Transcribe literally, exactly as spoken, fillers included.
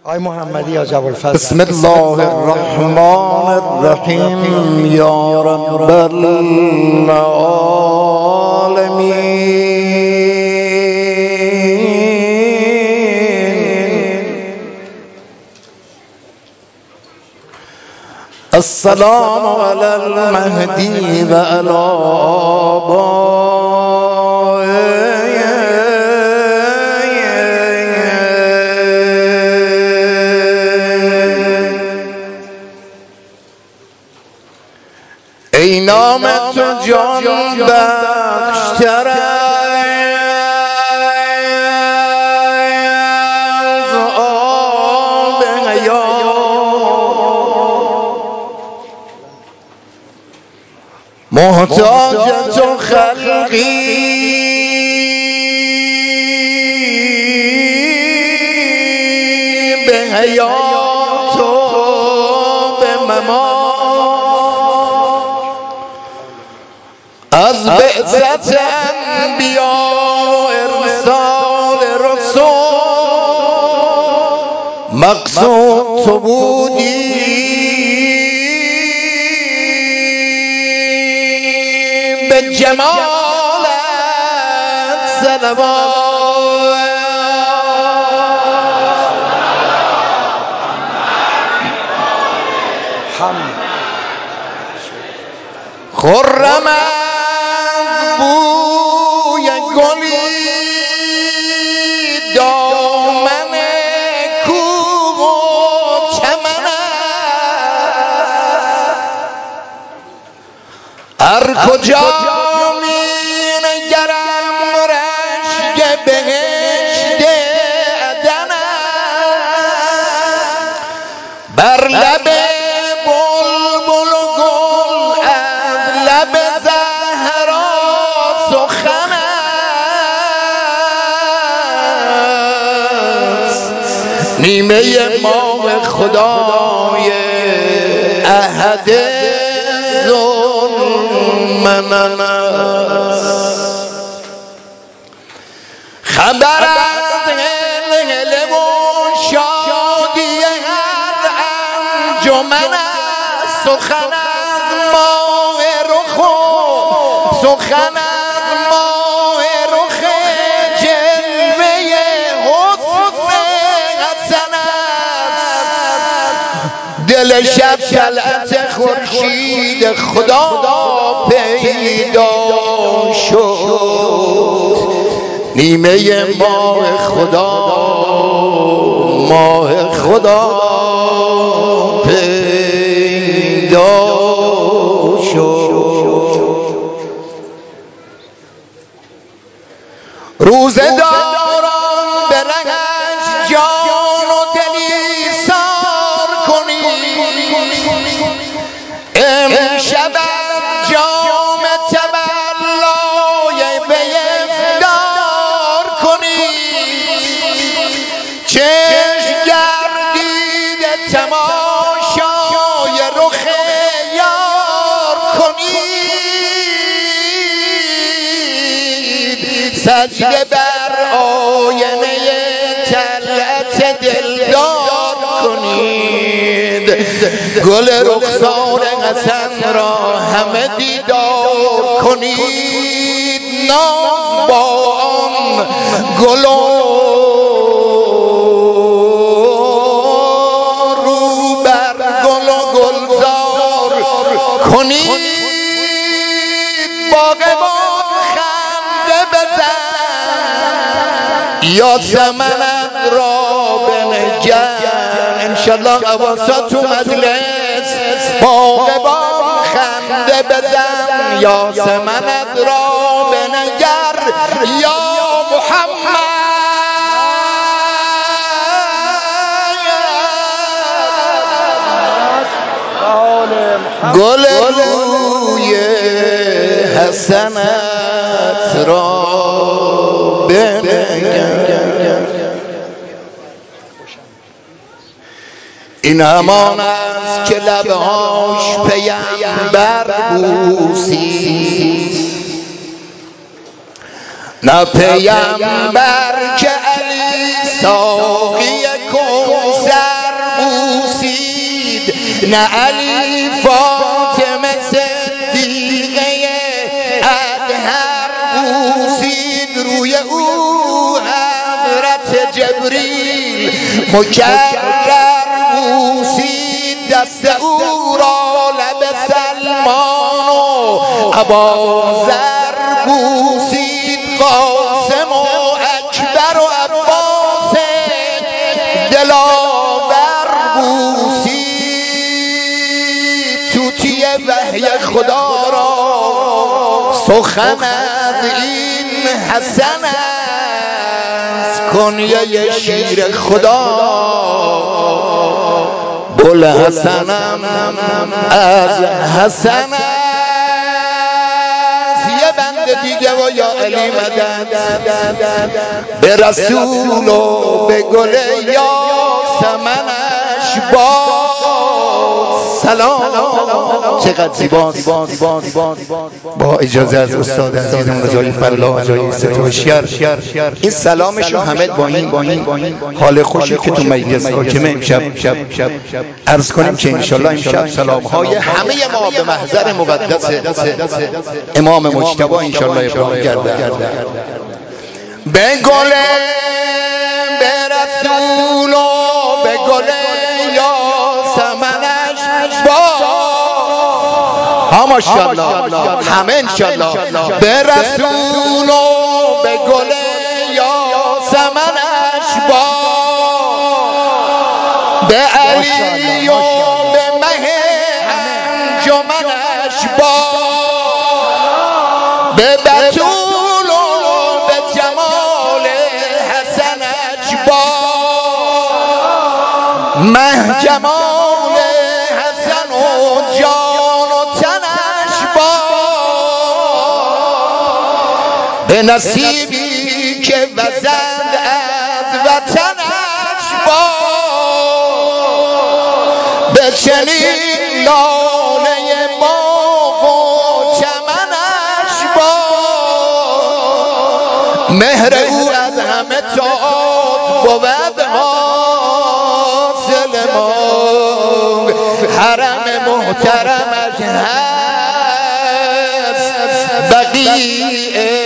آی محمدی یا جواب الفضل. بسم الله الرحمن الرحیم یا رب العالمین. السلام علی المهدی و علی ای نام تو جان بخشتر از آب حیات، محتاج تو خلقی به حیات و به ممات، از بعثت انبیا ارسال رسول مقصود تو بودی، به جمالت صلوات. خرم بوی گلی دامن کوه و چمن، هر کجا می نگرم رشک بهشت عدن، بر لب بلبل و گل از لب زهرا سخن است، نیمه ماه خدای احد ذوالمنن است. خبر از هلهله و شادی هر انجمن است، سخن از ماه رخ و سخن از ماه رخ جلوه حسن حسن است. دل شب طلعت خورشید خدا پیدا شد، نیمه ماه خدا ماه خدا پیدا شد. روزه داران به رنج جان و دلی سار کنید، امشب از جام تولای به افطار کنید، چشم گردید تماشای رخ یار کنید، سجده بر آینه طلعت دلدار کنید، گل رخسار حسن را همه دیدار کنید، ناز با آن گل و رو بر گل و گلزار کنید، باغبان خنده بزن یا سمنت را بنگر، انشالله قواسا تو مجلس باغبان خنده بزن یا سمنت را بنگر، یا محمد گل روی حسنت را بنگر. این همان است که لبهاش پیمبر بوسید، نه پیمبر که علی ساقی کوثر نه علی فاطمه صدیقه اطهر بوسید روی او حضرت جبریل مکرر بوسید دست او را لب سلمان و ابوذر بوسید قاسم و اکبر و عباس دلاور بوسید توتی وحی خدا را سخن از این حسن است کنیه شیر خدا بول حسنم از حسن یه بند دیگه و یا علی مدد به رسول و به گل یاسمنش با سلام. چقدر زیباست. با اجازه از استاد عزیزم رضای فلا جای ستوشگر این سلامشو همه با این با این حال خوشی که تو مجلس حاکمه امشب عرض کنیم که انشالله امشب سلامهای همه ما به محضر مقدس امام مجتبی انشالله ابراهیم گردد. به گل به رسول و به گل یاسمنش با ماشاءالله همه انشالله به رسول و به گل یاسمنش با به علی و به مه انجمنش با به بتول و به جمال حسنش با مه جمال حسن و جان و تنش با به نصیبی که وزند از وطنش با به چنین لاله باغ و چمنش با مهر او از همه تات بود حاصل ما حرم محترمش هست بقیع